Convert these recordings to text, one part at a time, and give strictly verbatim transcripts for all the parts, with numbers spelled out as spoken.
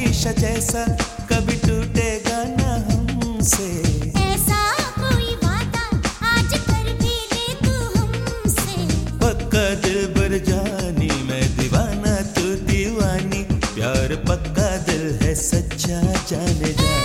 शीशा जैसा कभी टूटेगा ना हमसे। ऐसा कोई वादा आज कर भी ले तू हमसे। पक्का दिलबर जानी मैं दीवाना तू दीवानी, प्यार पक्का दिल है सच्चा जाने जा।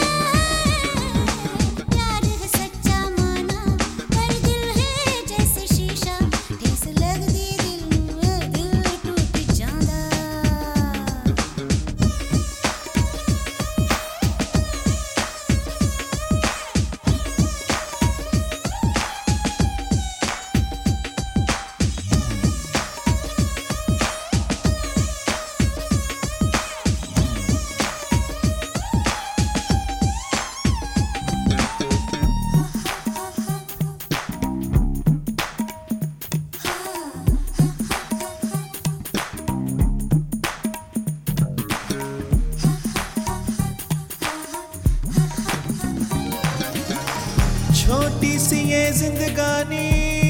छोटी सी ये जिंदगानी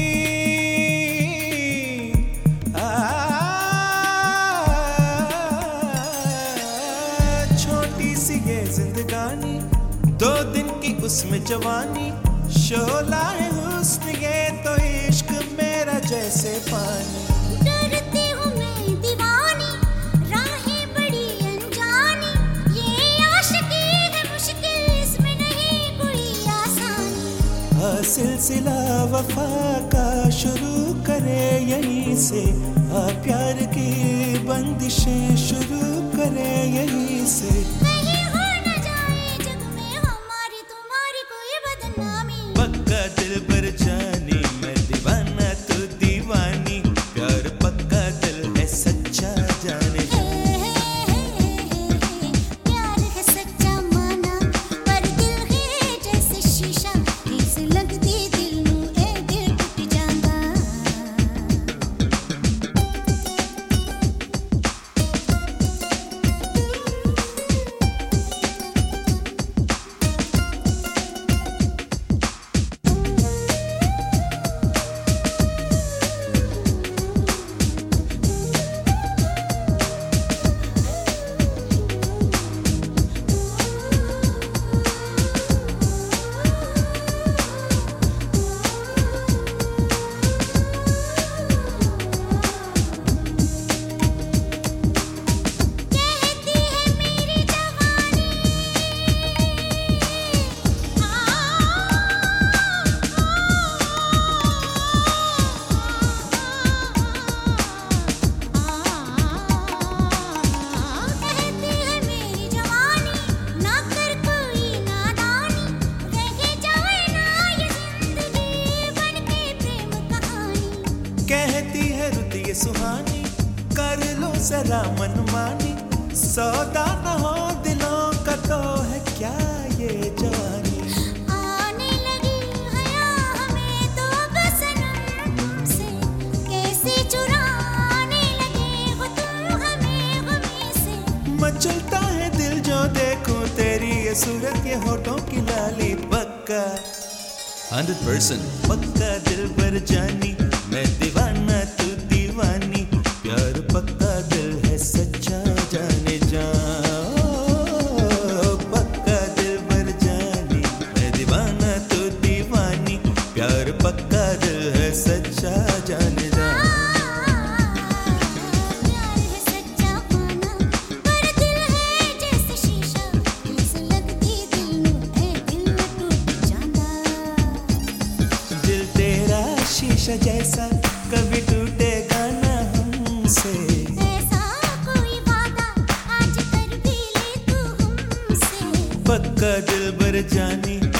आ, छोटी सी ये जिंदगानी, दो दिन की उसमें जवानी, शोला है हुस्न ये तो इश्क मेरा जैसे पानी। डरती हूँ मैं दीवानी, राहें बड़ी अनजानी, ये आशिकी है मुश्किल इसमें नहीं कोई आसानी। सिलसिला वफा का शुरू करे यहीं से, आ प्यार की बंदिशें शुरू करे यहीं से। कहीं हो न जाए जग में हमारी तुम्हारी कोई बदनामी। पक्का दिलबर जानी मैं दीवाना तू दीवानी, प्यार पक्का दिल है सच्चा जाने जा। प्यार है सच्चा माना पर दिल है जैसे शीशा, ठेस लगदी दिल नू ए दिल टूट जांदा। कहती है रुत ये सुहानी, कर लो जरा मनमानी, सौदा न हो दिलों का तो है क्या ये जवानी। आने लगी हया हमें तो बस सनम तुमसे, कैसे चुराने लगे हो तुम हमें गमी से। मचलता है दिल जो देखो तेरी ये सूरत ये होठों की लाली। पक्का हंड्रेड परसेंट पक्का दिलबर जानी मैं दीवाना तू दीवानी, प्यार पक्का दिल है सच्चा जाने जा। पक्का दिलबर जानी मैं दीवाना तू दीवानी, प्यार पक्का दिल है सच्चा जाने जा। प्यार है सच्चा माना पर दिल है जैसे शीशा, ठेस लगदी दिल नू ए दिल टूट जांदा। दिल तेरा शीशा जैसा कभी टूटेगा ना हमसे। ऐसा कोई वादा आज कर भी ले तू हमसे। पक्का दिलबर जानी